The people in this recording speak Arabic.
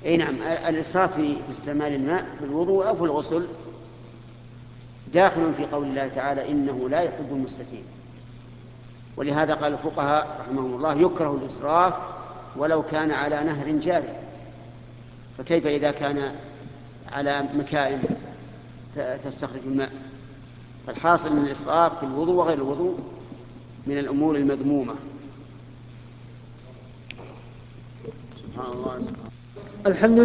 أي نعم، الإسراف في استعمال الماء في الوضوء أو في الغسل داخل في قول الله تعالى إنه لا يحب المسرفين. ولهذا قال الفقهاء رحمهم الله يكره الإسراف ولو كان على نهر جاري، فكيف إذا كان على مكائن تستخرج الماء؟ فالحاصل أن الإسراف في الوضوء وغير الوضوء من الأمور المذمومة. سبحان الله. الحمد